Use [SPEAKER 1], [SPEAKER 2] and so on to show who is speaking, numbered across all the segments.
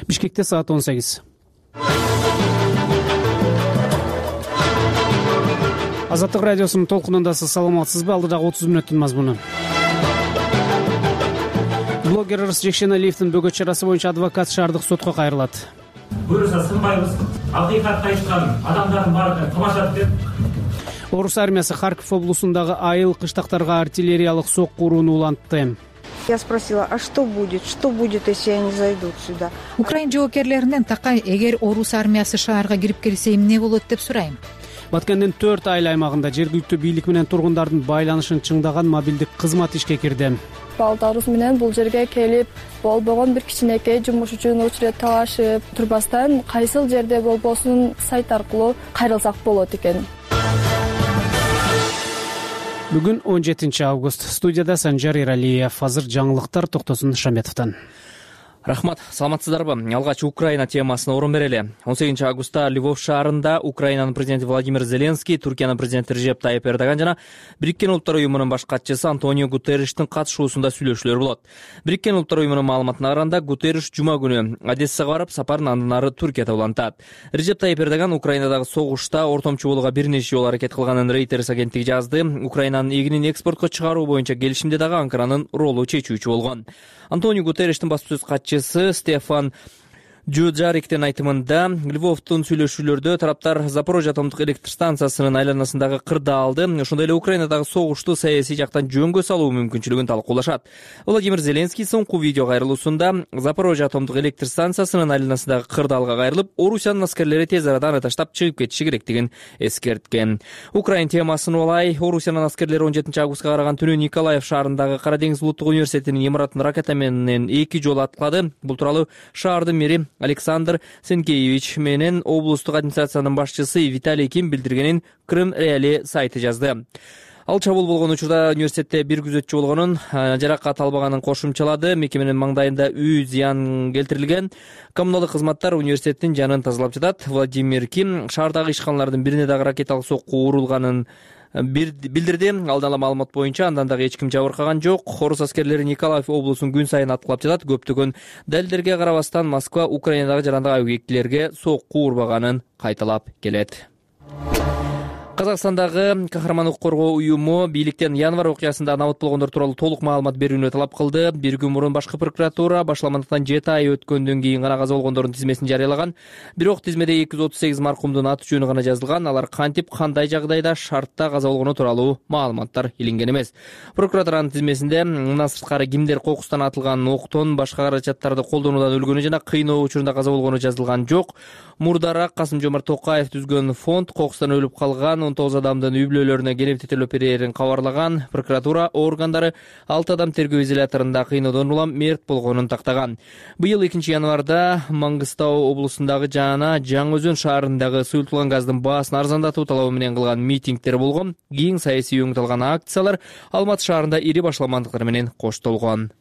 [SPEAKER 1] Бишкекте саат 18. Азаттык радиосунун толкунундасыз. Саламатсызбы? Алдыдагы 30 мүнөттүн мазмуну. Блогер Ырыс Жекшеналиевдин бөгөт чарасы боюнча адвокат шаардык сотко кайрылат.
[SPEAKER 2] Буюрса сынбайбыз. Акыйкатты айткан адамдардын баарын кылмашат деп.
[SPEAKER 1] Орус армиясы Харьков облусундагы айыл кыштактарга артиллериялык сокку урууну улантты.
[SPEAKER 3] Я спросила, а что будет, если они зайдут сюда?
[SPEAKER 4] Украин жоокерлеринен такай, эгер орус армиясы шаарга кирип келсе эмне болот деп сурайм.
[SPEAKER 1] Баткендин 4 айыл аймагында жергиликтүү бийлик менен тургундардын байланышын чыңдаган мобилдик кызмат ишке кирди.
[SPEAKER 5] Балдарыбыз менен бул жерге келип, болбогон бир кичинекей жумуш үчүн учурет талашып турбастан, кайсыл жерде болбосун сайт аркылуу кайрылсак болот экен.
[SPEAKER 1] Бүгүн 17 август. Студияда Санжар Иралиев. Азыр жаңылыктар Токтосун Шаметовдон.
[SPEAKER 6] Рахмат, саламатсыздарбы? Алгач Украина темасына орун берели. 18 августта Львов шаарында Украинанын президенти Владимир Зеленский, Түркиянын президенти Режеп Тайып Эрдоган жана Бириккен Улуттар уюмунун баш катчысы Антонио Гутерриштин катышуусунда сүйлөшүүлөр болот. Бириккен Улуттар уюмунун маалыматына караганда, Гутерриш жума күнү Одессага барып, сапарын андан ары Түркияда улантат. Режеп Тайып Эрдоган Украинадагы согушта ортомчу болууга бир нече жолу аракет кылганын Reuters агенттиги жазды. Украинанын эгинин экспортко чыгаруу боюнча келишимде дагы Анкаранын ролу чечүүчү болгон. Антонио Гутерриштин баспасөз катчысы Стефан Джуджариктин айтымында, Львовдун сүйлөшүүлөрдө тараптар Запорожье атомдук электр станциясынын айланасындагы кырды алды, ошондой эле Украинадагы согушту саясий жактан жөнгө салуу мүмкүнчүлүгүн талкуулашат. Владимир Зеленский соңку видео кайрылуусунда Запорожье атомдук электр станциясынын айланасындагы кырды алга кайрылып, Орусиянын аскерлери тез арада аны таштап чыгып кетиши керектигин эскерткен. Украин темасын олай, Орусиянын аскерлери 17 августка караган түнү Николаев шаарындагы Кара деңиз улуттук университетинин имаратын ракета менен 2 жолу аткылады. Бул тууралуу шаардын мэри Александр Сенкеевич менен облустук администрациянын башчысы Виталий Ким билдиргенин Крым Реали сайты жазды. Ал чабуул болгон учурда университетте бир күзөтчү болгонун, жаракат албаганын кошумчалады. Мекеменин маңдайында үй зыян келтирилген. Коммуналдык кызматтар университеттин жанын тазалап жатат. Владимир Ким шаардагы ишканалардын бирине дагы ракеталык сокку урулганын билдирди. Алдын ала маалымат боюнча андан дагы эч ким жабыркаган жок. Орус аскерлери Николаев облусун күн сайын аткылап жатат. Көптөгөн далилдерге карабастан Москва Украинадагы жарандык объектилерге сокку урбаганын кайталап келет. Казакстандагы Кахарман укук коргоо уюму бийликтен январь окуясында набат болгондор тууралуу толук маалымат берүүнү талап кылды. Бир күн мурун башкы прокуратура башламандыктан 7 ай өткөндөн кийин гана каза болгондордун тизмесин жарыялаган. Бирок тизмеде 238 маркумдун аты жөнү гана жазылган. Алар кантип, кандай жагдайда, шартта каза болгону тууралуу маалыматтар илинген эмес. Прокуратуранын тизмесинде мындан сырткары кимдер кокустан атылган октон башка каражаттарды колдонуудан өлгөнү жана кыйноо учурунда каза болгону жазылган жок. Мурдараак Касым-Жомарт Токаев түзгөн фонд кокустан өлүп калган 19 адамдын үй бүлөлөрүнө келип тетелеп берерин кабарлаган. Прокуратура органдары 6 адам тергөө изоляторунда кыйноодон улам мерт болгонун тактаган. Быйыл 2 январда Маңгыстау облусундагы жана Жаңы Өзөн шаарындагы сұйылтылган газдын баасын арзандатуу талабы менен кылган митингдер болгон. Кийин саясий өңүталган акциялар Алматы шаарында ири башламандыктар менен коштолгон.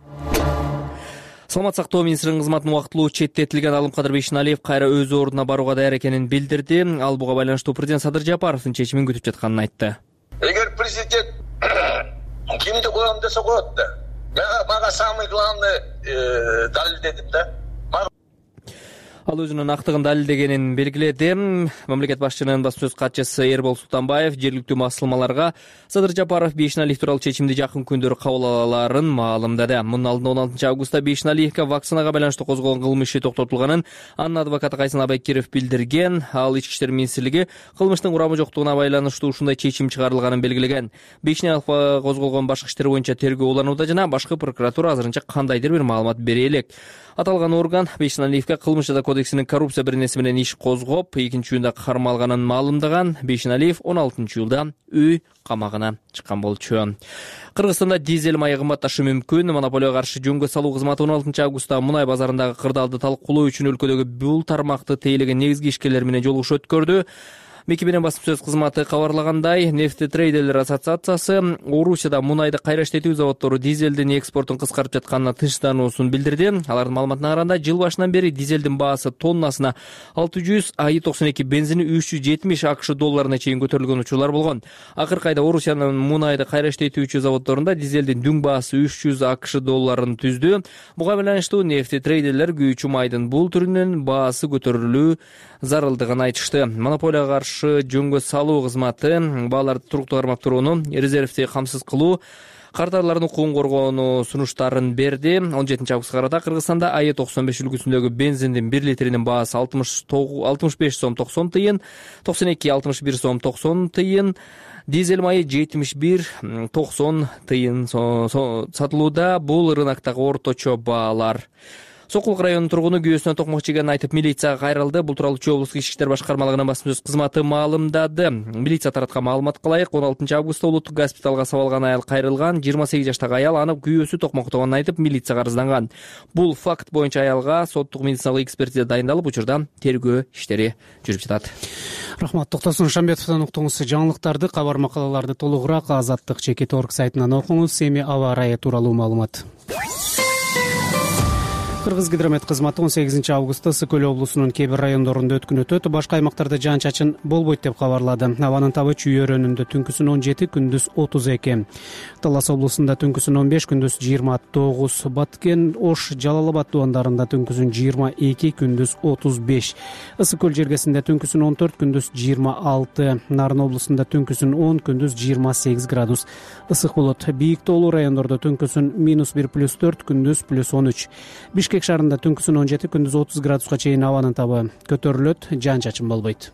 [SPEAKER 6] Саламат сактоо министринин кызматын убактылуу четтетилген Алымкадыр Бейшеналиев кайра өз ордуна барууга даяр экенин билдирди. Ал буга байланыштуу президент Садыр Жапаровдун чечимин күтүп жатканын айтты.
[SPEAKER 7] Эгер президент кимди коем десе коет да. Мага самый главный далил дедим да.
[SPEAKER 6] Ал өзүнүн актыгын далилдегенин белгиледи. Мамлекет башчынын баспасөз катчысы Эрбол Султанбаев жергиликтүү басылмаларга Садыр Жапаров Бейшеналиев тууралуу чечимди жакын күндөрү кабыл алаарын маалымдады. Мунун алдында 16 августта Бейшеналиевге вакцинага байланыштуу козголгон кылмыш иши токтотулганын анын адвокаты Кайсын Абайкиров билдирген. Ал Ички иштер министрлиги кылмыштын курамы жоктугуна байланыштуу ушундай чечим чыгарылганын белгилеген. Бейшеналиевге козголгон башкы иштер боюнча тергөө уланууда жана башкы прокуратура азырынча кандайдыр бир маалымат бере элек. Аталган орган Бейшеналиевге кылмыш жаза кодексинин коррупция бирнеси менен иш козгоп, 2-июнда кармалганын маалымдаган. Бейшеналиев 16-июлда үй камагына чыккан болчу. Кыргызстанда дизель майы кымбатташы мүмкүн. Монополияга каршы жөнгө салуу кызматы 16 августта мунай базарындагы кырдаалды талкуулоо үчүн өлкөдөгү бул тармакты тейлеген негизги ишкерлер менен жолугуш өткөрдү. Мекеменин басым сөз кызматы кабарлагандай, Нефтетрейдерлер ассоциациясы Орусияда мунайды кайра иштетүү заводдору дизелдин экспортун кыскартып жатканына тынчтануусун билдирди. Алардын маалыматына караганда, жыл башынан бери дизелдин баасы тоннасына 600, АИ-92 бензини 370 АКШ долларына чейин көтөрүлгөн учурлар болгон. Акыркы айда Орусиянын мунайды кайра иштетүүчү заводдорунда дизелдин дүң баасы 300 АКШ долларын түздү. Буга байланыштуу Нефтетрейдерлер күйүүчү майдын бул түрүнүн баасы көтөрүлүү зарылдыгын айтышты. Монополияга каршы жөнгө салуу кызматы бааларды туруктуу кармап турууну, резервти камсыз кылуу, кардарлардын укугун коргоону сунуштарын берди. 17 августка карата Кыргызстанда АИ-95 үлгүсүндөгү бензиндин 1 литринин баасы 65 сом 90 тыйын, 92-61 сом 90 тыйын, дизель майы 71-90 тыйын сатылууда. Бул рыноктогу орточо баалар. Сокулук районунун тургуну күйөөсүнө токмок жегенин айтып милицияга кайрылды. Бул тууралуу Чүй облустук ички иштер башкармалыгынын басым сөз кызматы маалымдады. Милиция тараткан маалыматка ылайык, 16 августта улуттук госпиталга сабалган аял кайрылган. 28 жаштагы аял аны күйөөсү токмоктогонун айтып милицияга арызданган. Бул факт боюнча аялга соттук медициналык экспертиза дайындалып, учурда тергөө иштери жүрүп жатат.
[SPEAKER 1] Рахмат. Токтосун Шамбетовдон уктуңуз. Жаңылыктарды, кабар макалаларды толугураак Азаттык чекит орг сайтынан окуңуз. Эми аба ырайы тууралуу маалымат. Кыргызгидромет кызматы 18 августта Ысык Көл облусунун кээ бир райондорунда өткүн өтөт, башка аймактарда жаан-чачын болбойт деп кабарлады. Абанын табы Чүй өрөөнүндө түнкүсүн 17, күндүз 32. Талас облусунда түнкүсүн 15, күндүз 29. Баткен, Ош, Жалал Абад дубандарында түнкүсүн 22, күндүз 35. Ысык Көл жергесинде түнкүсүн 14, күндүз 26. Нарын облусунда түнкүсүн 10, күндүз 28 градус ысык болот. Бийик тоолуу райондордо түнкүсүн -1+4, күндүз +13. Бишкек шаарында түнкүсүн 17, күндүз 30 градуска чейин абанын табы көтөрүлөт, жаан-чачын болбойт.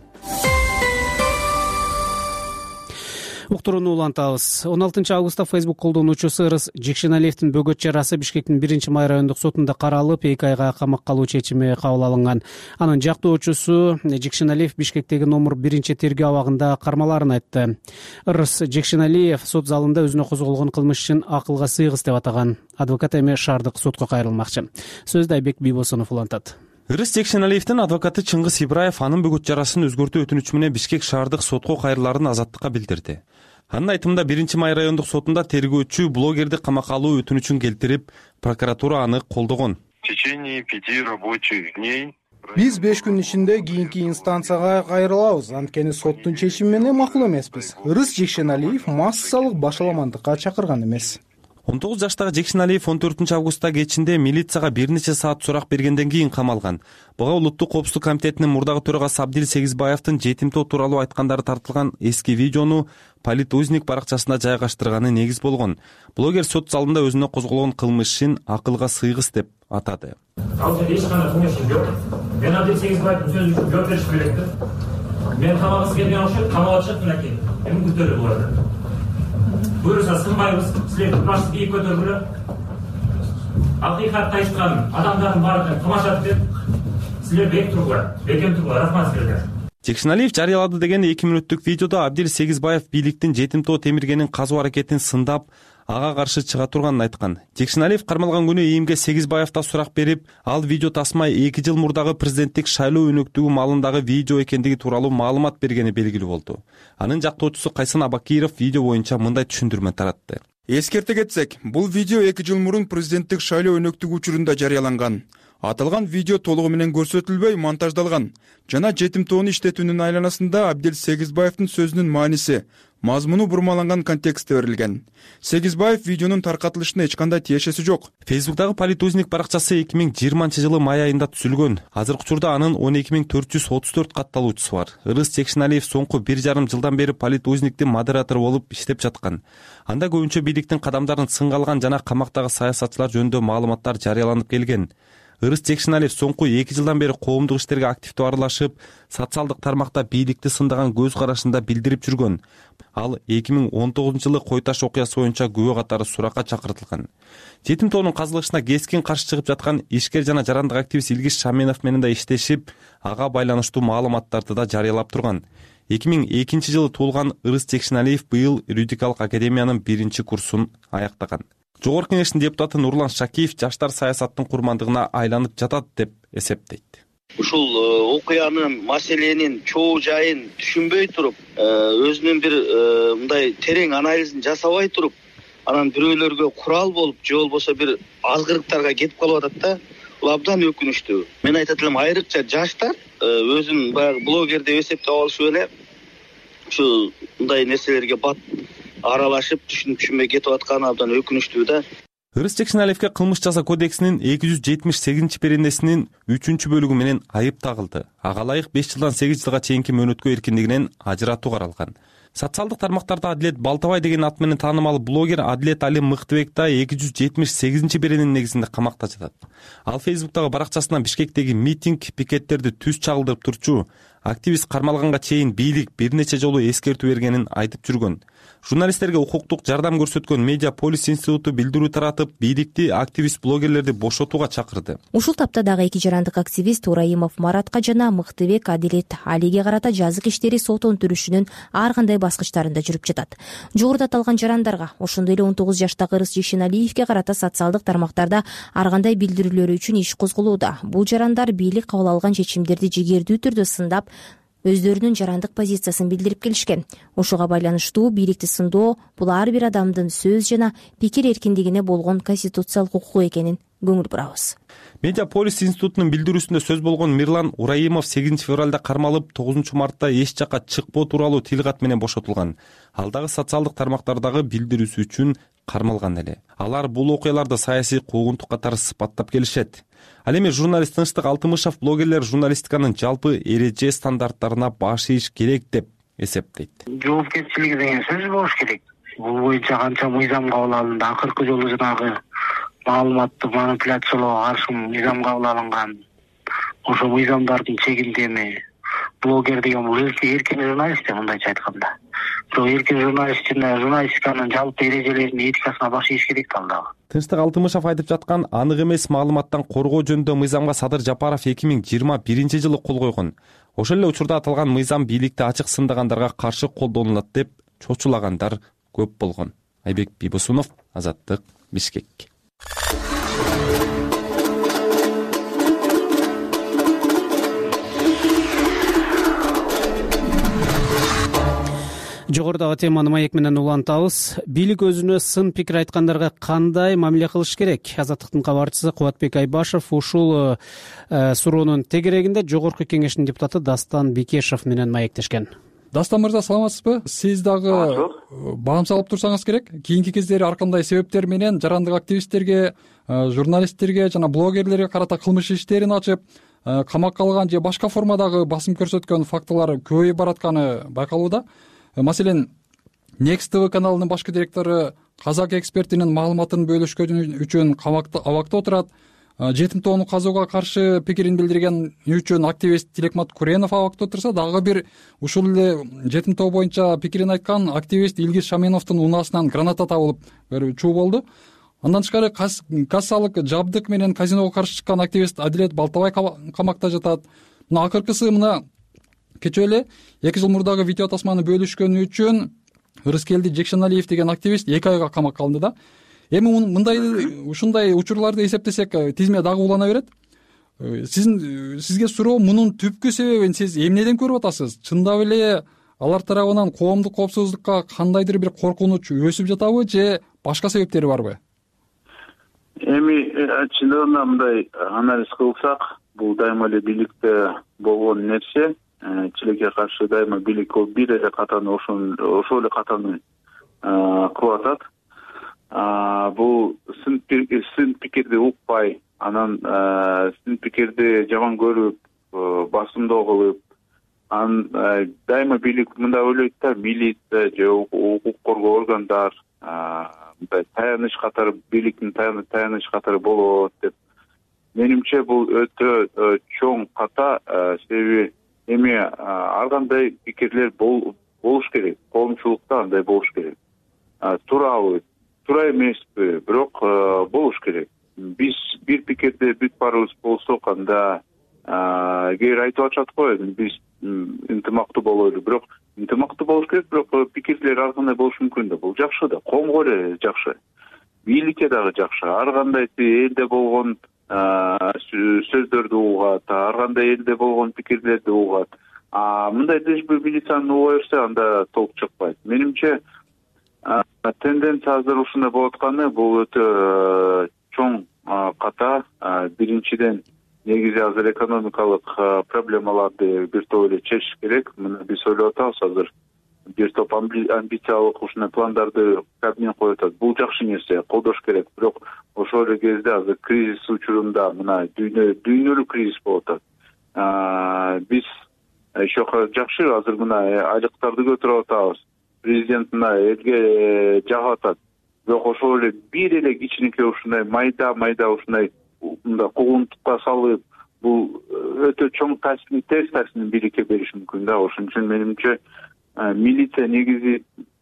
[SPEAKER 1] Уктурууну улантабыз. 16 августта Facebook колдонуучусу Ырыс Жекшеналиевдин бөгөт чарасы Бишкектин 1 райондук сотунда каралып, 2 айга камакка алуу чечими кабыл алынган. Анын жактоочусу Жекшеналиев Бишкектеги номер 1 тергөө абагында кармаларын айтты. Ырыс Жекшеналиев сот залында өзүнө козголгон кылмыш ишин акылга сыйгыс деп атаган. Адвокат эми шаардык сотко кайрылмакчы. Сөздү Айбек Бийбосунов улантат.
[SPEAKER 8] Ырыс Жекшеналиевдин адвокаты Чыңгыз Ибраев анын бөгөт чарасын өзгөртүү өтүнүчү менен Бишкек шаардык сотко кайрыларын Азаттыкка билдирди. Анын айтымында 1 май райондук сотунда тергөөчү блогерди камакка алуу өтүнүчүн келтирип, прокуратура аны колдогон.
[SPEAKER 9] В течение 5 рабочих дней
[SPEAKER 10] биз 5 күн ичинде кийинки инстанцияга кайрылабыз. Анткени соттун чечими менен макул эмеспиз. Ырыс Жекшеналиев массалык башаламандыкка чакырган эмес.
[SPEAKER 8] 19 жаштагы Жекшеналиев 14 августта кечинде милицияга бир нече саат сурак бергенден кийин камалган. Буга Улуттук коопсуздук комитетинин мурдагы төрагасы Абдил Сегизбаевдин жетимтоо тууралуу айткандары тартылган эски видеону Политузник баракчасына жайгаштырганы негиз болгон. Блогер сот залында өзүнө козголгон кылмыш ишин акылга сыйгыс деп атады.
[SPEAKER 2] Ал жерде эч кандай кылмыш жок. Мен Абдил Сегизбаевдин сөзү үчүн жооп бериш керек. Мен камагыбыз келген окшойт, камалга чыгып мынакей. Эми күтөлүп буларды. Буюрса сынбайбыз, силерди баш бийик көтөргүлө. Акыйкатты айткан адамдардын баарын тамашалап деп, силер бек тургула, бекем тургула, рахмат силерге.
[SPEAKER 8] Жекшеналиев жарыялады деген 2 мүнөттүк видеодо Абдил Сегизбаев бийликтин жетимтоо темиргенин казуу аракетин сындап, ага каршы чыга турганын айткан. Жекшеналиев кармалган күнү ИИМге Сегизбаев да сурак берип, ал видео тасма 2 жыл мурдагы президенттик шайлоо өнөктүгү маалындагы видео экендиги тууралуу маалымат бергени белгилүү болду. Анын жактоочусу Кайсын Абакиров видео боюнча мындай түшүндүрмө таратты.
[SPEAKER 11] Эскерте кетсек, бул видео 2 жыл мурун президенттик шайлоо өнөктүгү учурунда жарыяланган. Аталган видео толугу менен көрсөтүлбөй монтаждалган жана жетимтоону иштетүүнүн айланасында Абдил Сегизбаевдин сөзүнүн мааниси, мазмуну бурмаланган контекстте берилген. Сегизбаев видеонун таркатылышына эч кандай тиешеси жок.
[SPEAKER 8] Фейсбуктагы Политузник баракчасы 2020 жылы май айында түзүлгөн. Азыркы учурда анын 12434 катталуучусу бар. Ырыс Жекшеналиев соңку 1,5 жылдан бери Политузниктин модератору болуп иштеп жаткан. Анда көбүнчө бийликтин кадамдарын сынга алган жана камактагы саясатчылар жөнүндө маалыматтар жарыяланып келген. Ырыс Жекшеналиев соңку 2 жылдан бери коомдук иштерге активдүү аралашып, социалдык тармакта бийликти сындаган көз карашында билдирип жүргөн. Ал 2019 жылы Кой Таш окуясы боюнча күбө катары суракка чакыртылган. Жетимтоонун казылышына кескин каршы чыгып жаткан ишкер жана жарандык активист Илгиз Шаменов менен да иштешип, ага байланыштуу маалыматтарды да жарыялап турган. 2002 жылы туулган Ырыс Жекшеналиев быйыл юридикалык академиянын 1 курсун аяктаган. Жогорку кеңештин депутаты Нурлан Шакиев жаштар саясаттын курмандыгына айланып жатат деп эсептейт.
[SPEAKER 12] ушул окуянын, маселенин чоо жайын түшүнбөй туруп, өзүнүн бир мындай терең анализин жасабай туруп, анан бирөөлөргө курал болуп, же болбосо бир азгырыктарга кетип калып атат да. Бул абдан өкүнүчтүү. Мен айтат элем, айрыкча жаштар өзүн баягы блогер деп эсептеп алышып эле ушу мындай нерселерге бат аралашып, түшүнбөй кетип атканы абдан өкүнүчтүү да.
[SPEAKER 8] Ырыс Жекшеналиевке кылмыш жасоо кодексинин 278 беренесинин 3-бөлүгү менен айып тагылды. Ага ылайык 5 жылдан 8 жылга чейинки мөөнөткө эркиндигинен ажыратуу каралган. Социалдык тармактарда Адилет Балтабай деген ат менен таанымал блогер Адилет Али Мыктыбек да 278 берененин негизинде камакта жатат. Ал Фейсбуктагы баракчасынан Бишкектеги митинг, пикеттерди түз чагылдырып турчу активист кармалганга чейин бийлик бир нече жолу эскертүү бергенин айтып жүргөн. Журналисттерге укуктук жардам көрсөткөн Медиа Полис институту билдирүү таратып, бийликти активист блогерлерди бошотууга чакырды.
[SPEAKER 13] Ушул тапта дагы эки жарандык активист Ураимов Маратка жана Мыктыбек Адилет Алиге карата жазык иштери сот өнтүрүшүнүн ар кандай баскычтарында жүрүп жатат. Жогоруда аталган жарандарга, ошондой эле 19 жаштагы Ырыс Жекшеналиевге карата социалдык тармактарда ар кандай билдирүүлөрү үчүн иш козголууда. Бул жарандар бийлик кабыл алган чечимдерди жигердүү түрдө сындап, өздөрүнүн жарандык позициясын билдирип келишкен. Ошого байланыштуу бийликти сындоо бул ар бир адамдын сөз жана пикир эркиндигине болгон конституциялык укугу экенин көңүл бурабыз.
[SPEAKER 8] Медиа Полис институтунун билдирүүсүндө сөз болгон Мирлан Ураимов 8 февралда кармалып, 9 мартта эч жакка чыкпоо тууралуу тилкат менен бошотулган. Ал дагы социалдык тармактардагы билдирүүсү үчүн кармалган эле. Алар бул окуяларды саясий куугунтук катары сыпаттап келишет. Ал эми журналист Тынчтык Алтымышев блогерлер журналистиканын жалпы эреже стандарттарына баш ийиш керек деп эсептейт.
[SPEAKER 14] Жоопкерчилиги деген сөз болуш керек. Бул боюнча канча мыйзам кабыл алынды. Акыркы жолу жанагы маалыматты манипуляциялоого каршы мыйзам кабыл алынган. Ошо мыйзамдардын чегинде эми блогер деген бул эркин журналист мындайча айтканда. Бирок эркин журналист жана журналистиканын жалпы эрежелеринин этикасына баш ийиш керек ал дагы.
[SPEAKER 8] Тынчтык Алтымышев айтып жаткан анык эмес маалыматтан коргоо жөнүндө мыйзамга Садыр Жапаров 2021 жылы кол койгон. Ошол эле учурда аталган мыйзам бийликти ачык сындагандарга каршы колдонулат деп чочулагандар көп болгон. Айбек Бибосунов, Азаттык, Бишкек.
[SPEAKER 1] Жогорудагы теманы маек менен улантабыз. Бийлик өзүнө сын пикир айткандарга кандай мамиле кылыш керек? Азаттыктын кабарчысы Кубатбек Айбашев ушул суроонун тегерегинде Жогорку кеңештин депутаты Дастан Бекешев менен маектешкен.
[SPEAKER 15] Дастан мырза, саламатсызбы? Сиз дагы баам салып турсаңыз керек. Кийинки кездери ар кандай себептер менен жарандык активисттерге, журналисттерге жана блогерлерге карата кылмыш иштерин ачып, камакка алган же башка формадагы басым көрсөткөн фактылар көбөйүп баратканы байкалууда. Маселен, Next TV каналынын башкы директору казак экспертинин маалыматын бөлүшкөнү үчүн абакта отурат. Жетим тоону казууга каршы пикирин билдирген үчүн активист Тилекмат Куренов абакта отурса, дагы бир ушул эле жетим тоо боюнча пикирин айткан активист Илгиз Шаменовдун унаасынан граната табылып чуу болду. Андан тышкары кассалык жабдык менен казиного каршы чыккан активист Адилет Балтабай камакта жатат. Мына акыркысы кечээ эле 2 жыл мурдагы видео тасманы бөлүшкөнү үчүн Ырыскелди Жекшеналиев деген активист 2 айга камакка алынды да. Эми ушундай учурларды эсептесек, тизме дагы улана берет. Сизге суроо, мунун түпкү себебин сиз эмнеден көрүп атасыз? Чындап эле алар тарабынан коомдук коопсуздукка кандайдыр бир коркунуч өсүп жатабы же башка себептери барбы?
[SPEAKER 9] Эми чындыгында мындай анализ кылсак, бул дайыма эле бийликте болгон нерсе. Чилекке каршы дайыма бийлик бир эле катаны ошол эле катаны кылып атат. Бул сын пикирди укпай, анан сын пикирди жаман көрүп, басымдоо кылып, дайыма бийлик мындай ойлойт да, милиция же укук коргоо органдар мындай таяныч катары, бийликтин таяныч катары болот деп. Менимче бул өтө чоң ката, себеби эми ар кандай пикирлер болуш керек, коомчулукта андай болуш керек. Туурабы, туура эмеспи, бирок болуш керек. Биз бир пикирде бүт баарыбыз болсок, анда кээ айтып атышат го, биз ынтымактуу бололу, бирок ынтымактуу болуш керек, бирок пикирлер ар кандай болушу мүмкүн да. Бул жакшы да, коомго эле жакшы, бийликке дагы жакшы. Ар кандай элде болгон сөздөрдү угат, ар кандай элде болгон пикирлерди угат. Мындай лишби милицияны уга берсе анда толк чыкпайт. Менимче тенденция азыр ушундай болуп атканы бул өтө чоң ката. Биринчиден негизи азыр экономикалык проблемаларды бир топ эле чечиш керек. Мына биз ойлоп атабыз азыр бир топ амбициялык ушундай пландарды Кабмин коюп атат. Бул жакшы нерсе, колдош керек. Бирок ошол эле кезде азыр кризис учурунда мына дүйнөлүк кризис болуп атат. Биз еще жакшы азыр мына айлыктарды көтөрүп атабыз. Президент мына элге жагып атат. Бирок ошол эле бир эле кичинекей ушундай майда ушундай мында куугунтукка салып, бул өтө чоң таасирин, терс таасирин бийликке бериши мүмкүн да. Ошон үчүн менимче милиция негизи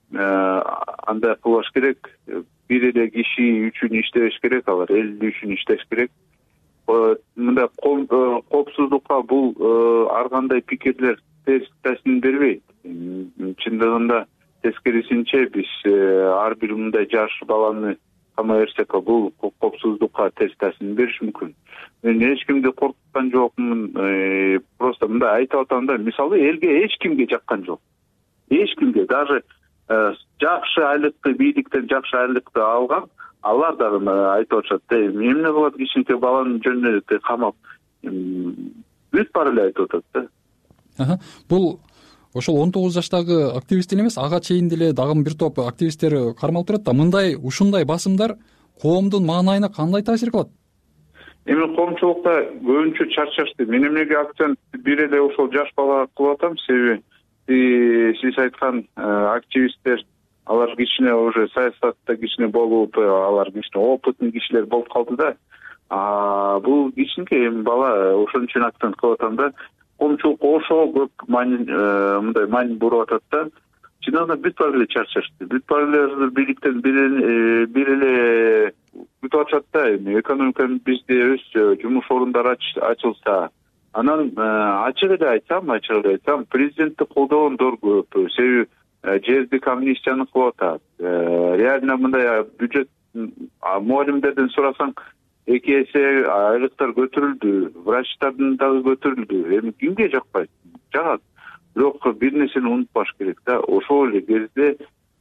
[SPEAKER 9] андай кылбаш керек. Бир эле киши үчүн иштебеш керек, алар эл үчүн иштеш керек. Мындай коопсуздукка бул ар кандай пикирлер терс таасирин бербейт. Чындыгында тескерисинче биз ар бир мындай жаш баланы камай берсек, бул коопсуздукка терс таасирин бериши мүмкүн. Мен эч кимди коркуткан жокмун. Просто мындай айтып атам да, мисалы элге эч кимге жаккан жок. Эч кимге, даже жакшы айлыкты, бийликтен жакшы айлыкты алган, алар дагы айтып атышат, эмне кылат кичинекей баланын жөнүнө камап, бүт бар эле айтып атат да.
[SPEAKER 15] Бул ошол 19 жаштагы активист эле эмес, ага чейин деле дагы бир топ активисттер кармалып турат да. Ушундай басымдар коомдун маанайына кандай таасир кылат?
[SPEAKER 9] Эми коомчулукта көбүнчө чарчашты. Мен эмнеге акцент бир эле ошол жаш балага кылып атам, себеби сиз айткан активисттер, алар кичине уже саясатта кичине болуп, алар кичине опытный кишилер болуп калды да. Бул кичинекей бала, ошон үчүн акцент кылып атам да. Коомчулукка ошого көп мындай маани буруп атат да. Чындыгында бүт бар эле чарчашты. Бүт бар эле бийликтен бир эле бүтүп атышат да. Экономиканы бизде өссө, жумуш орундары ачылса, анан ачык эле айтсам, президентти колдогондор көп. Себеби жердик амнистияны кылып атат. Реально мындай бюджет мугалимдерден сурасаң, 2 эсе айлыктар көтөрүлдү, врачтардын дагы көтөрүлдү. Эми кимге жакпайт? Жагат. Бирок бир нерсени унутпаш керек да. Ошол эле кезде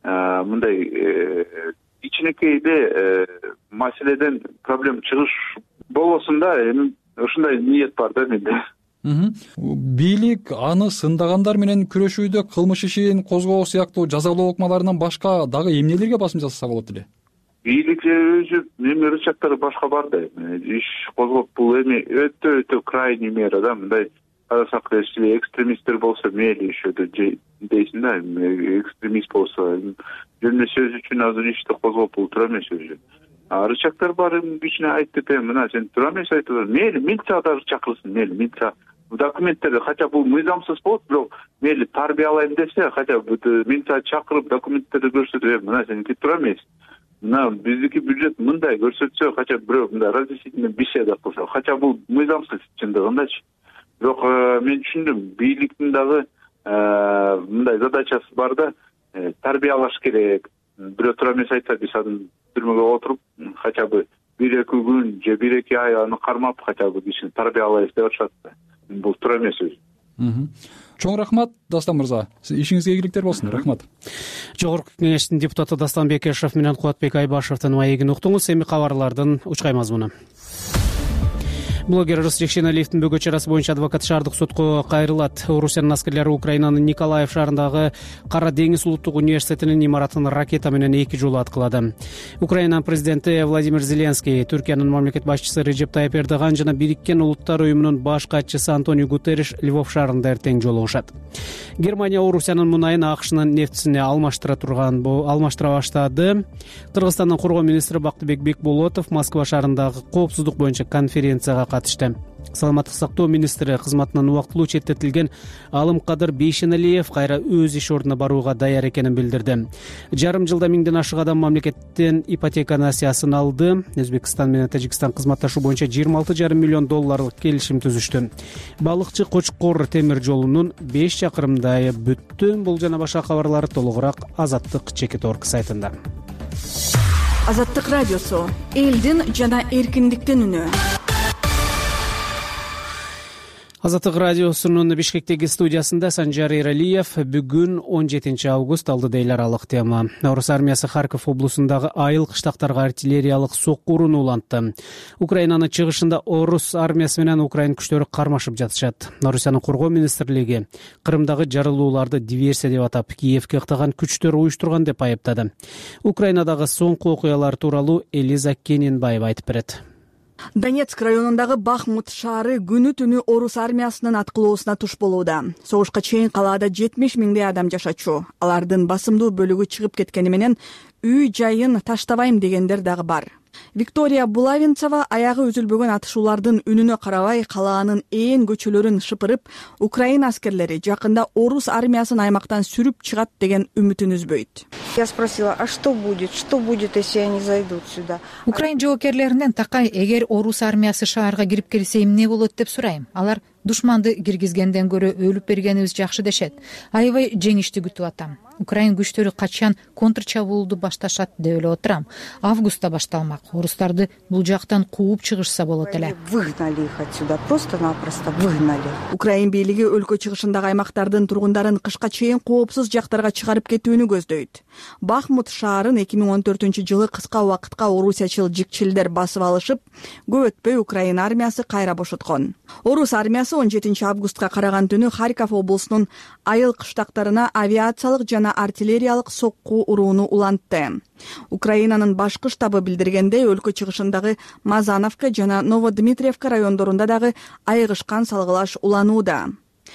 [SPEAKER 9] мындай кичинекей эле маселеден проблема чыгыш болбосун да. Эми ушундай ниет бар да менде.
[SPEAKER 15] Бийлик аны сындагандар менен күрөшүүдө кылмыш ишин козгоо сыяктуу жазалоо ыкмаларынан башка дагы эмнелерге басым жасаса болот эле?
[SPEAKER 9] Бийлик өзү эми рычагдары башка бар да. Иш козгоп, бул эми өтө крайний мера да. Мындай карасак экстремисттер болсо мейли ишөдө дейсиң да. Экстремист болсо жөн сөз үчүн азыр ишти козгоп бул туура эмес өзү. Рычагдар бар, кичине айтып, мына сен туура эмес айтып, мейли милиция дагы чакырсын, мейли милиция документтерди, хотя бул мыйзамсыз болот, бирок мейли тарбиялайм десе, хотя милиция чакырып документтерди көрсөтүп, мына сеники туура эмес. Мына биздики бюджет мындай көрсөтсө, хотя бирөө мындай разъяснительный беседа кылса, хотя бул мыйзамсыз чындыгындачы. Бирок мен түшүндүм, бийликтин дагы мындай задачасы бар да, тарбиялаш керек. Бирөө туура эмес айтса, биз анын түрмөгө отуруп, хотя бы 1-2 күн же 1-2 ай аны кармап, хотя бы кишини тарбиялайбыз деп атышат да. Бул туура эмес өзү.
[SPEAKER 15] Чоң рахмат, Дастан мырза. Ишиңизге ийгиликтер болсун. Рахмат.
[SPEAKER 1] Жогорку кеңештин депутаты Дастан Бекешев менен Кубатбек Айбашевдин маегин уктуңуз. Эми кабарлардын учкай мазмуну. Блогер Рус Жекшеналиевдин бөгө чарасы боюнча адвокат шаардык сотко кайрылат. Орусиянын аскерлери Украинанын Николаев шаарындагы Кара деңиз улуттук университетинин имаратын ракета менен 2 жолу аткылады. Украинанын президенти Владимир Зеленский, Түркиянын мамлекет башчысы Режеп Тайып Эрдоган жана Бириккен Улуттар уюмунун баш катчысы Антонио Гутерриш Львов шаарында эртең жолугушат. Германия Орусиянын мунайын АКШнын нефтисине алмаштыра баштады. Кыргызстандын коргоо министри Бактыбек Бекболотов Москва шаарындагы коопсуздук боюнча конференцияга катышты. Саламаттык сактоо министри кызматынан убактылуу четтетилген Алымкадыр Бейшеналиев кайра өз иш ордуна барууга даяр экенин билдирди. Жарым жылда 1000ден ашык адам мамлекеттен ипотека насыясын алды. Өзбекстан менен Тажикстан кызматташуу боюнча $26,5 миллион келишим түзүштү. Балыкчы Кочкор темир жолунун 5 чакырымдайы бүттү. Бул жана башка кабарлар толугураак Азаттык.org сайтында.
[SPEAKER 16] Азаттык радиосу элдин жана эркиндиктин үнү.
[SPEAKER 1] Азаттык радиосунун Бишкектеги студиясында Санжар Эралиев. Бүгүн 17 август алды эл аралык тема. Орус армиясы Харьков облусундагы айыл кыштактарга артиллериялык соккурууну улантты. Украинанын чыгышында орус армиясы менен украин күчтөрү кармашып жатышат. Орусиянын коргоо министрлиги Кырымдагы жарылууларды диверсия деп атап, Киевке ыктаган күчтөр уюштурган деп айыптады. Украинадагы соңку окуялар тууралуу Элиза Кененбаева айтып берет.
[SPEAKER 16] Донецк районундагы Бахмут шаары күнү түнү орус армиясынын аткылоосуна туш болууда. Согушка чейин калаада 70 миңдей адам жашачу. Алардын басымдуу бөлүгү чыгып кеткени менен үй жайын таштабайм дегендер дагы бар. Виктория Булавинцева аягы үзүлбөгөн атышуулардын үнүнө карабай калаанын ээн көчөлөрүн шыпырып, Украина аскерлери жакында орус армиясын аймактан сүрүп чыгат деген үмүтүн үзбөйт.
[SPEAKER 3] Я спросила, а что будет, если они зайдут сюда?
[SPEAKER 4] Украин жоокерлеринен такай эгер орус армиясы шаарга кирип келсе эмне болот деп сурайм. Алар душманды киргизгенден көрө өлүп бергенибиз жакшы дешет. Аябай жеңишти күтүп атам. Украин күчтөрү качан контрчабуулду башташат деп эле отурам. Августта башталмак. Орустарды бул жактан кууп чыгышса болот эле.
[SPEAKER 3] Выгнали их отсюда, просто-напросто выгнали.
[SPEAKER 16] Украин бийлиги өлкө чыгышындагы аймактардын тургундарын кышка чейин коопсуз жактарга чыгарып кетүүнү көздөйт. Бахмут шаарын 2014-жылы кыска убакытка орусиячыл жикчилдер басып алышып, көп өтпөй Украина армиясы кайра бошоткон. Орус армиясы 17 августка караган түнү Харьков облусунун айыл кыштактарына авиациялык жана артиллериялык сокку урууну улантты. Украинанын башкы штабы билдиргендей, өлкө чыгышындагы Мазановка жана Новодмитриевка райондорунда дагы айыгышкан салгылаш уланууда.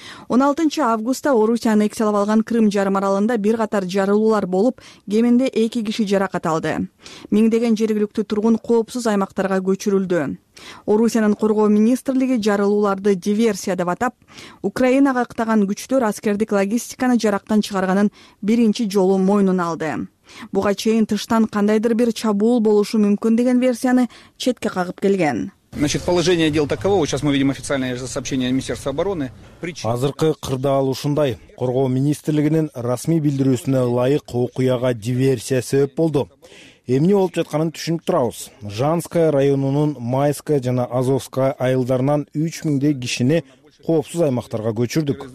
[SPEAKER 16] 16 августта Орусияны экселеп алган Крым жарым аралында бир катар жарылуулар болуп, кеминде 2 киши жаракат алды. Миңдеген жергиликтүү тургун коопсуз аймактарга көчүрүлдү. Орусиянын коргоо министрлиги жарылууларды диверсия деп атап, Украинага ыктаган күчтөр аскердик логистиканы жарактан чыгарганын биринчи жолу мойнуна алды. Буга чейин тыштан кандайдыр бир чабуул болушу мүмкүн деген версияны четке кагып келген.
[SPEAKER 17] Значит, положение дел таково. Сейчас мы видим официальное сообщение Министерства обороны.
[SPEAKER 18] Азыркы кырдаал ушундай. Коргоо министрлигинин расмий билдирүүсүнө ылайык окуяга диверсия себеп болду. Эмне болуп жатканын түшүнүп турабыз. Жанская районунун Майская жана Азовская айылдарынан 3000дей кишини коопсуз аймактарга көчүрдүк.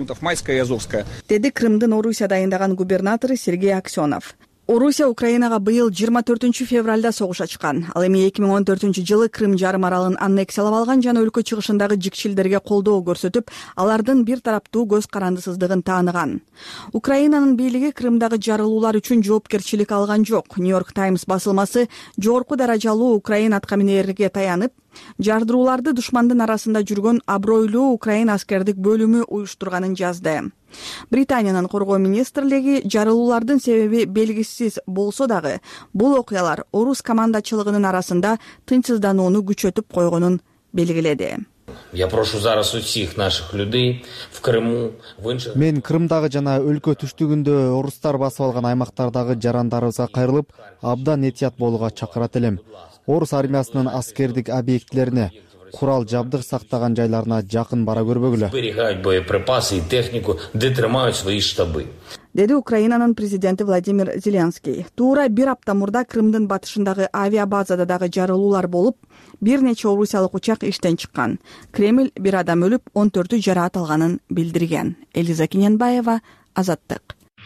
[SPEAKER 16] Деди Крымдын Орусия дайындаган губернатору Сергей Аксенов. Орусия Украинага быйыл 24 февралда согуш ачкан. Ал эми 2014-жылы Крым жарым аралын аннексиялап алган жана өлкө чыгышындагы жикчилдерге колдоо көрсөтүп, алардын бир тараптуу көз карандысыздыгын тааныган. Украинанын бийлиги Крымдагы жарылуулар үчүн жоопкерчилик алган жок. Нью-Йорк Таймс басылмасы жогорку даражалуу Украин аткаминерлерге таянып, жардырууларды душмандын арасында жүргөн абройлуу Украин аскердик бөлүмү уюштурганын жазды. Британиянын коргоо министрлиги жарылуулардын себеби белгисиз болсо дагы, бул окуялар орус командачылыгынын арасында тынчсызданууну күчөтүп койгонун белгиледи.
[SPEAKER 19] Я прошу зараз у всех наших людей в Крыму, в інших...
[SPEAKER 20] Мен Крымдагы жана өлкө түштүгүндө орустар басып алган аймактардагы жарандарыбызга кайрылып, абдан этият болууга чакырат элем. Орус армиясынын аскердик объектилерине, курал жабдык сактаган жайларына жакын бара көрбөгүлө.
[SPEAKER 19] Зберігать боеприпасы и технику, де тримають свои штабы.
[SPEAKER 16] Деди Украинанын президенти Владимир Зеленский. Туура бир апта мурда Крымдын батышындагы авиабазада дагы жарылуулар болуп, бир нече орусиялык учак иштен чыккан. Кремль бир адам өлүп, 14 жараат алганын билдирген. Элиза Кененбаева, Азаттык.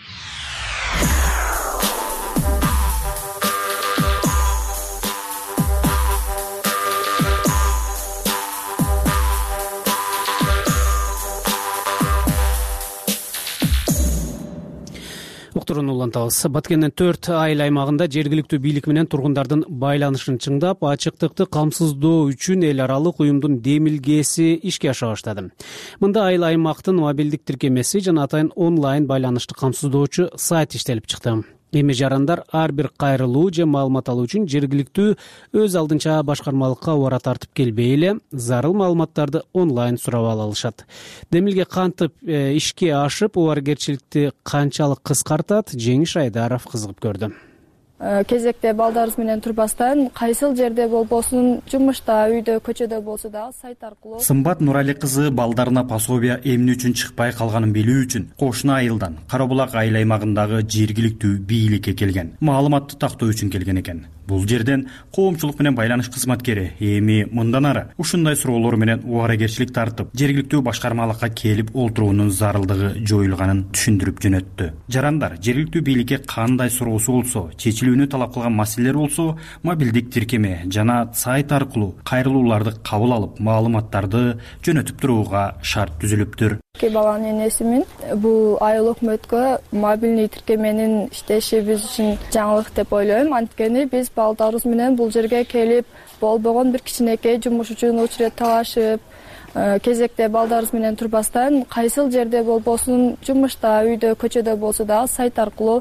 [SPEAKER 1] Уктурууну улантабыз. Баткендин 4 айыл аймагында жергиликтүү бийлик менен тургундардын байланышын чыңдап, ачыктыкты камсыздоо үчүн эл аралык уюмдун демилгеси ишке аша баштады. Мында айыл аймактын мобилдик тиркемеси жана атайын онлайн байланышты камсыздоочу сайт иштелип чыкты. Эми жарандар ар бир кайрылуу же маалымат алуу үчүн жергиликтүү өз алдынча башкармалыкка убара тартып келбей эле зарыл маалыматтарды онлайн сурап ала алышат. Демилге кантип ишке ашып, убаргерчиликти канчалык кыскартат, Жеңиш Айдаров кызыгып көрдү.
[SPEAKER 5] Кезекте балдарыбыз менен турбастан, кайсыл жерде болбосун, жумушта, үйдө, көчөдө болсо да сайт аркылуу.
[SPEAKER 21] Сымбат Нурали кызы балдарына пособия эмне үчүн чыкпай калганын билүү үчүн кошуна айылдан Карабулак айыл аймагындагы жергиликтүү бийликке келген. Маалыматты тактоо үчүн келген экен. бул жерден коомчулук менен байланыш кызматкери эми мындан ары ушундай суроолор менен убаракерчилик тартып жергиликтүү башкармалыкка келип олтуруунун зарылдыгы жоюлганын түшүндүрүп жөнөттү. Жарандар жергиликтүү бийликке кандай суроосу болсо, чечилүүнү талап кылган маселелер болсо, мобилдик тиркеме жана сайт аркылуу кайрылууларды кабыл алып, маалыматтарды жөнөтүп турууга шарт түзүлүптүр.
[SPEAKER 5] Баланын энесимин. Бул айыл өкмөткө мобильный тиркеменин иштеши биз үчүн жаңылык деп ойлойм. Анткени биз балдарыбыз менен бул жерге келип, болбогон бир кичинекей жумуш үчүн очередь талашып, кезекте балдарыбыз менен турбастан, кайсыл жерде болбосун, жумушта, үйдө, көчөдө болсо да сайт аркылуу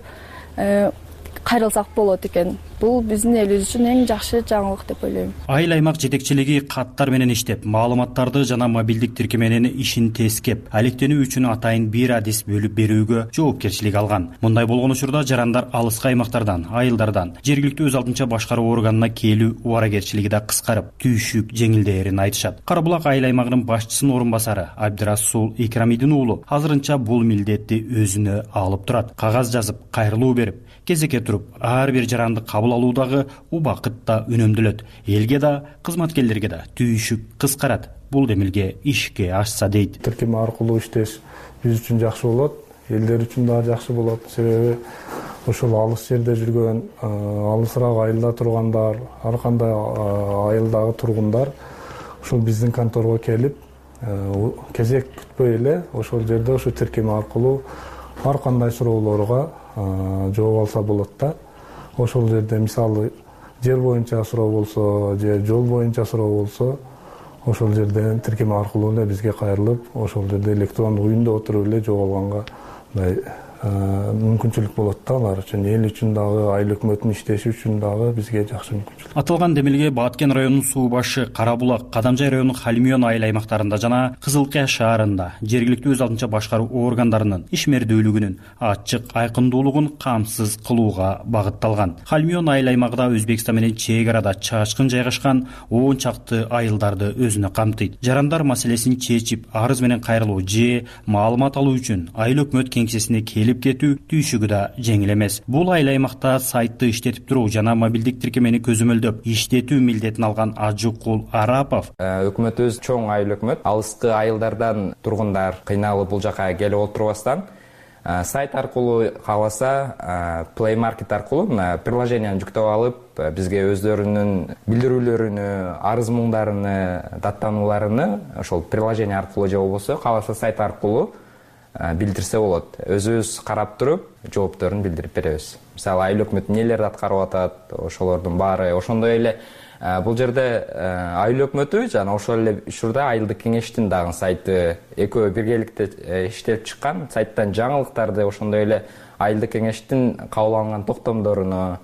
[SPEAKER 5] кайрылсак болот экен. Бул биздин элибиз үчүн эң жакшы жаңылык деп ойлойм.
[SPEAKER 21] Айыл аймак жетекчилиги каттар менен иштеп, маалыматтарды жана мобилдик тиркеменин ишин тескеп, алектенүү үчүн атайын бир адис бөлүп берүүгө жоопкерчилик алган. Мындай болгон учурда жарандар алыскы аймактардан, айылдардан жергиликтүү өз алдынча башкаруу органына келүү убаракерчилиги да кыскарып, түйшүк жеңилдээрин айтышат. Кара Булак айыл аймагынын башчысынын орун басары Абдирасул Икрамидин уулу азырынча бул милдетти өзүнө алып турат. Кагаз жазып, кайрылуу берип, кезекке туруп, ар бир жаранды кабыл алуудагы убакыт да үнөмдөлөт. Элге да, кызматкерлерге да түйшүк кыскарат. Бул демилге ишке ашса дейт.
[SPEAKER 7] Тиркеме аркылуу иштеш биз үчүн жакшы болот, элдер үчүн да жакшы болот. Себеби ошол алыс жерде жүргөн, алысыраак айылда тургандар, ар кандай айылдагы тургундар ушул биздин конторго келип, кезек күтпөй эле ошол жерде ошо тиркеме аркылуу ар кандай суроолорго жооп алса болот да. Ошол жерде мисалы жер боюнча суроо болсо, же жол боюнча суроо болсо, ошол жерден тиркеме аркылуу эле бизге кайрылып, ошол жерде электрондук үйүндө отуруп эле жооп алганга мындай мүмкүнчүлүк болот да алар үчүн, эл үчүн дагы, айыл өкмөтүнүн иштеши үчүн дагы бизге жакшы мүмкүнчүлүк.
[SPEAKER 21] Аталган демилге Баткен районунун суу башы, Кара Булак, Кадамжай районунун Халимион айыл аймактарында жана Кызылкая шаарында жергиликтүү өз алдынча башкаруу органдарынын ишмердүүлүгүнүн ачык айкындуулугун камсыз кылууга багытталган. Халимион айыл аймагында Өзбекстан менен чек арада чачкын жайгашкан 10 чакты айылдарды өзүнө камтыйт. Жарандар маселесин чечип, арыз менен кайрылуу же маалымат алуу үчүн айыл өкмөт кеңсесине келип кетүү түйшүгү да жеңил эмес. Бул айыл аймакта сайтты иштетип туруу жана мобилдик тиркемени көзөмөлдөп иштетүү милдетин алган Ажукул Арапов.
[SPEAKER 22] Өкмөтүбүз чоң айыл өкмөт. Алыскы айылдардан тургундар кыйналып бул жака келип отурбастан сайт аркылуу кааласа Play Market аркылуу приложениени жүктөп алып, бизге өздөрүнүн билдирүүлөрүнү, арыз муңдарыны, даттанууларыны ошол приложение аркылуу же болбосо кааласа сайт аркылуу билдирсе болот. Өзүбүз карап туруп, жоопторун билдирип беребиз. Мисалы, айыл өкмөт нелерди аткарып атат, ошолордун баары. Ошондой эле бул жерде айыл өкмөтү жана ошол эле учурда айылдык кеңештин дагы сайты экөө биргеликте иштелип чыккан. Сайттан жаңылыктарды, ошондой эле айылдык кеңештин кабыл алган токтомдоруну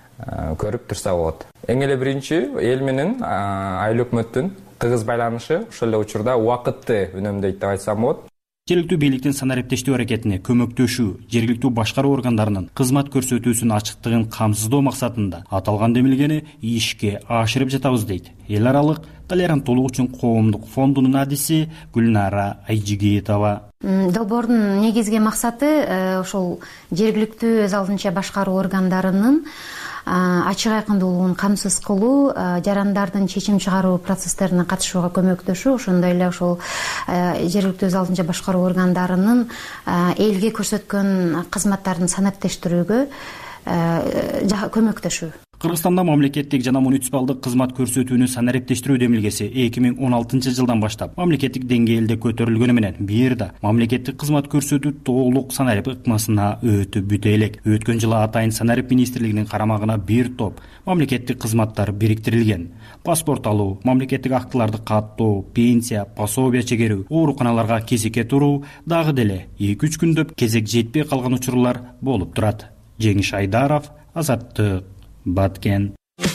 [SPEAKER 22] көрүп турса болот. Эң эле биринчи эл менен айыл өкмөттүн тыгыз байланышы ошол эле учурда убакытты үнөмдөйт деп айтсам болот.
[SPEAKER 21] Жергиликтүү бийликтин санариптештүү аракетине көмөктөшүү, жергиликтүү башкаруу органдарынын кызмат көрсөтүүсүнүн ачыктыгын камсыздоо максатында аталган демилгени ишке ашырып жатабыз дейт эл аралык толеранттуулук үчүн коомдук фондунун адиси Гүлнара Айжигитова.
[SPEAKER 23] Долбоордун негизги максаты ошол жергиликтүү өз алдынча башкаруу органдарынын ачык айкындуулугун камсыз кылуу, жарандардын чечим чыгаруу процесстерине катышууга көмөктөшүү, ошондой эле ошол жергиликтүү өз алдынча башкаруу органдарынын элге көрсөткөн кызматтарын санариптештирүүгө көмөктөшүү.
[SPEAKER 21] Кыргызстанда мамлекеттик жана муниципалдык кызмат көрсөтүүнү санариптештирүү демилгеси 2016 жылдан баштап мамлекеттик деңгээлде көтөрүлгөнү менен бир да мамлекеттик кызмат көрсөтүү толук санарип ыкмасына өтүп бүтө элек. Өткөн жылы атайын санарип министрлигинин карамагына бир топ мамлекеттик кызматтар бириктирилген. Паспорт алуу, мамлекеттик актыларды каттоо, пенсия, пособия чегерүү, ооруканаларга кезекке туруу дагы деле 2-3 күндөп кезек жетпей калган учурлар болуп турат. Жеңиш Айдаров, Азаттык, Баткен.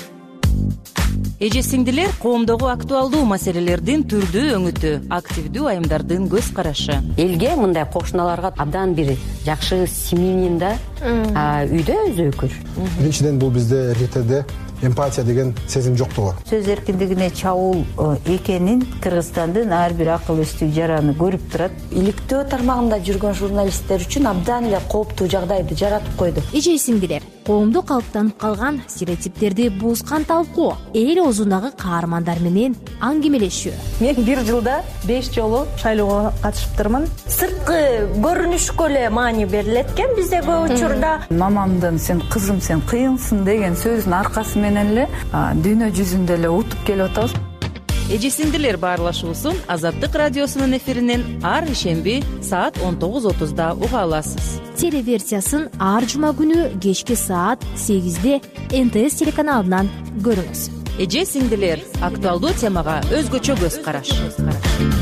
[SPEAKER 24] Эже сиңдилер, коомдогу актуалдуу маселелердин түрдүү өңүтү, активдүү айымдардын көз карашы.
[SPEAKER 25] Элге мындай кошуналарга абдан бир жакшы семьянин да үйдө өзөкүр.
[SPEAKER 26] Биринчиден бул бизде РТД эмпатия деген сезим жоктугу.
[SPEAKER 27] Сөз эркиндигине чабуул экенин Кыргызстандын ар бир акыл эстүү жараны көрүп турат.
[SPEAKER 28] Иликтөө тармагында жүргөн журналисттер үчүн абдан эле кооптуу жагдайды жаратып койду.
[SPEAKER 24] Эже сиңдилер,
[SPEAKER 2] коомдо калыптанып калган стереотиптерди бузган талкуу, эл оозундагы каармандар менен аңгемелешүү.
[SPEAKER 6] Мен бир жылда 5 жолу шайлоого катышыптырмын. Сырткы көрүнүшкө эле маани берилет экен бизде көп учурда. Мамамдын "сен кызым, сен кыйынсың" деген сөзүнүн аркасы менен эле дүйнө жүзүндө эле утуп келип атабыз.
[SPEAKER 24] Эже сиңдилер баарлашуусун Азаттык радиосунун эфиринен ар ишемби саат 19:30 уга аласыз.
[SPEAKER 2] Телеверсиясын ар жума күнү кечки саат 8-де НТС телеканалынан көрүңүз.
[SPEAKER 24] Эже сиңдилер актуалдуу темага өзгөчө көз караш.